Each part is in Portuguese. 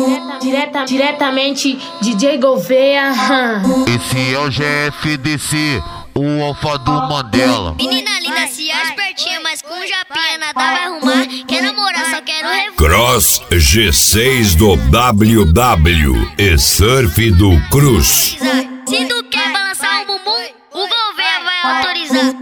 Diretamente DJ Gouveia. Esse é o GFDC, o alfa do Mandela. Menina linda, se é espertinha, mas com japinha nada vai arrumar. Quer namorar, só quero revoar. Cross G6 do WW e Surf do Cruz. Se tu quer balançar o bumbum, o Gouveia vai autorizar.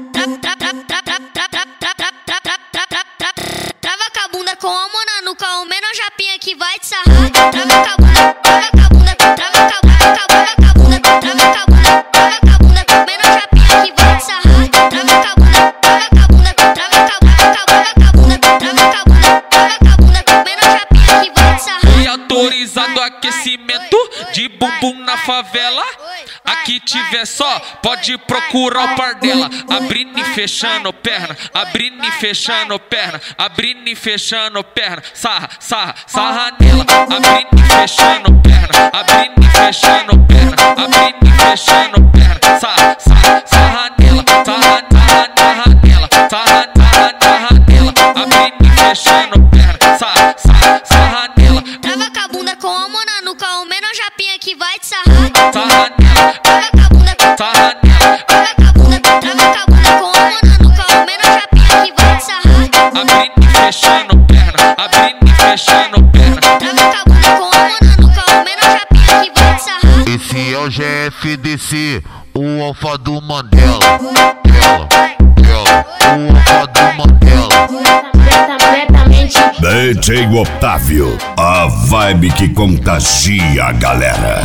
Trava com a bunda com a mona no cal, menor japinha que vai te sarrar. Trava com a bunda, trava com a bunda, trava com a bunda, trava com a bunda, trava com a bunda, trava com a bunda, menor japinha que vai te sarrar. Trava com a bunda, trava com a bunda, trava com a bunda, trava com a bunda, trava com a bunda, trava com a bunda, menor japinha que vai te sarrar. Foi autorizado aquecimento de bumbum na favela. Aqui tiver só, pode procurar o par dela. Abrindo e fechando perna, abrindo e fechando perna, abrindo e fechando perna. Sarra, sarra, sarra nela. Abrindo e fechando perna, abrindo e fechando perna, abrindo e fechando perna. Sarra, sarra, sarra nela. Sarra, sarra, sarra nela. Sarra, sarra, sarra nela. Abrindo e fechando perna. Sarra, sarra, sarra nela. Trava com a bunda com a mona no cal, menor japinha que vai te sarrar. Sarra nela. Trava com a bunda, Sarra nela. trava com a bunda, trava com a bunda com a mona no cal, menor japinha que vai te sarrar. Abrindo e fechando perna, abrindo e fechando perna. Trava com a bunda com a mona no cal, menor japinha que vai te sarrar. Esse é o GFDC, o alfa do Mandela. O alfa do Mandela. Diretamente DJ Otávio, a vibe que contagia a galera.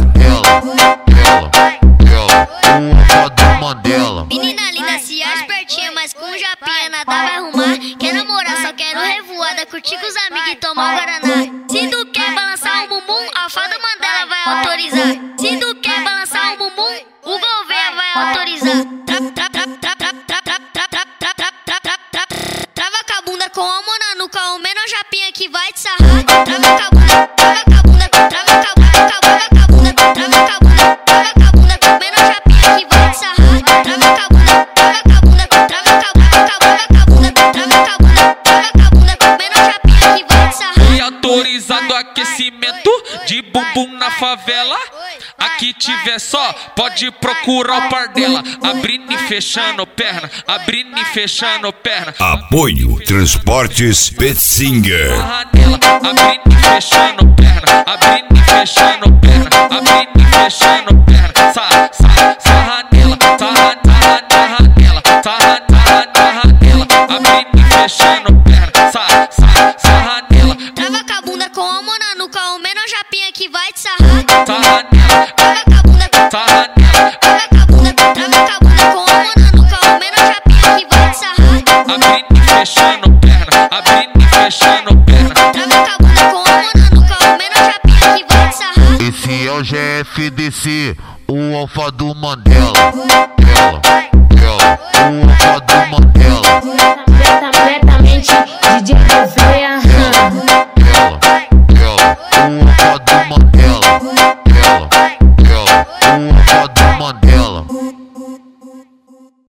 O alfa do Mandela. Menina linda, se é espertinha, mas com japinha nada vai arrumar. Quer namorar, só quero revoada, curtir com os amigos e tomar um guaraná. Se tu quer balançar um bumbum, a fada Mandela vai autorizar. Se tu quer balançar um bumbum, o Gouveia vai autorizar. Trava com a bunda com a mona no cal, menor japinha que vai te sarrar. Trava com a bunda, trava com a bunda, trava com a bunda, trava com a bunda, trava com a bunda, trava com a bunda, menor japinha que vai te sarrar. Trava com a bunda, trava com a bunda, trava com a bunda, trava com a bunda, trava com a bunda, trava com a bunda, menor japinha que vai te sarrar. Foi autorizado aquecimento de bumbum na favela. Aqui tiver só, pode procurar o par dela. Abrindo e fechando perna, abrindo e fechando perna. Apoio Transportes Petzinger. Sarra nela, abrindo e fechando perna, abrindo e fechando perna, abrindo e fechando perna. Sarra, sarra, sarra nela. Sarra, sarra, sarra nela. Sarra, sarra, sarra nela. Abrindo e fechando perna. Sarra, sarra, sarra nela. Trava com a bunda com a mona no cal, menor japinha que vai te sarrar. Sarra nela. Trava com a bunda, Sarra nela. trava com a bunda, trava com a bunda com a mona no cal, menor japinha que vai te sarrar. Abrindo e fechando perna, abrindo e fechando perna. Trava com a bunda com a mona no cal, menor japinha que vai te sarrar. Esse é o GFDC, o alfa do Mandela. O alfa